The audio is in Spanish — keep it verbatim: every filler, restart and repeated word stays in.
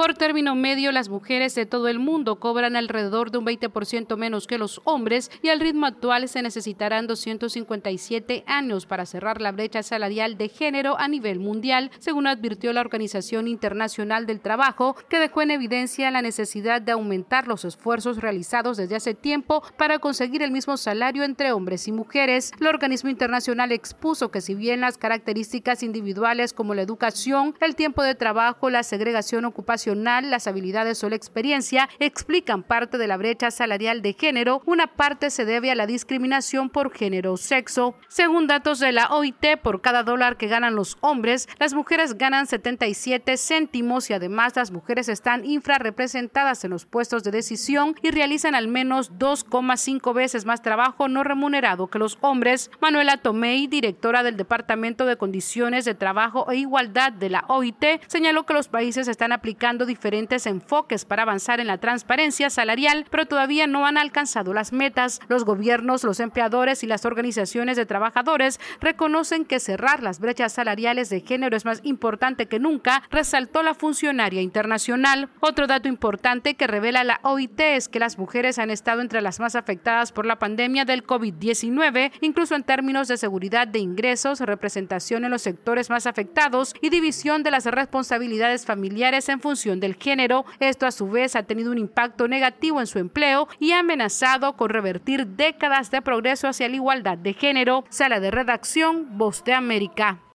Por término medio, las mujeres de todo el mundo cobran alrededor de un veinte por ciento menos que los hombres y al ritmo actual se necesitarán doscientos cincuenta y siete años para cerrar la brecha salarial de género a nivel mundial, según advirtió la Organización Internacional del Trabajo, que dejó en evidencia la necesidad de aumentar los esfuerzos realizados desde hace tiempo para conseguir el mismo salario entre hombres y mujeres. El organismo internacional expuso que si bien las características individuales como la educación, el tiempo de trabajo, la segregación ocupacional, las habilidades o la experiencia explican parte de la brecha salarial de género, una parte se debe a la discriminación por género o sexo. Según datos de la O I T, por cada dólar que ganan los hombres, las mujeres ganan setenta y siete céntimos y además las mujeres están infrarrepresentadas en los puestos de decisión y realizan al menos dos coma cinco veces más trabajo no remunerado que los hombres. Manuela Tomei, directora del Departamento de Condiciones de Trabajo e Igualdad de la O I T, señaló que los países están aplicando diferentes enfoques para avanzar en la transparencia salarial, pero todavía no han alcanzado las metas. Los gobiernos, los empleadores y las organizaciones de trabajadores reconocen que cerrar las brechas salariales de género es más importante que nunca, resaltó la funcionaria internacional. Otro dato importante que revela la O I T es que las mujeres han estado entre las más afectadas por la pandemia del COVID diecinueve, incluso en términos de seguridad de ingresos, representación en los sectores más afectados y división de las responsabilidades familiares en función del género. Esto a su vez ha tenido un impacto negativo en su empleo y ha amenazado con revertir décadas de progreso hacia la igualdad de género. Sala de redacción, Voz de América.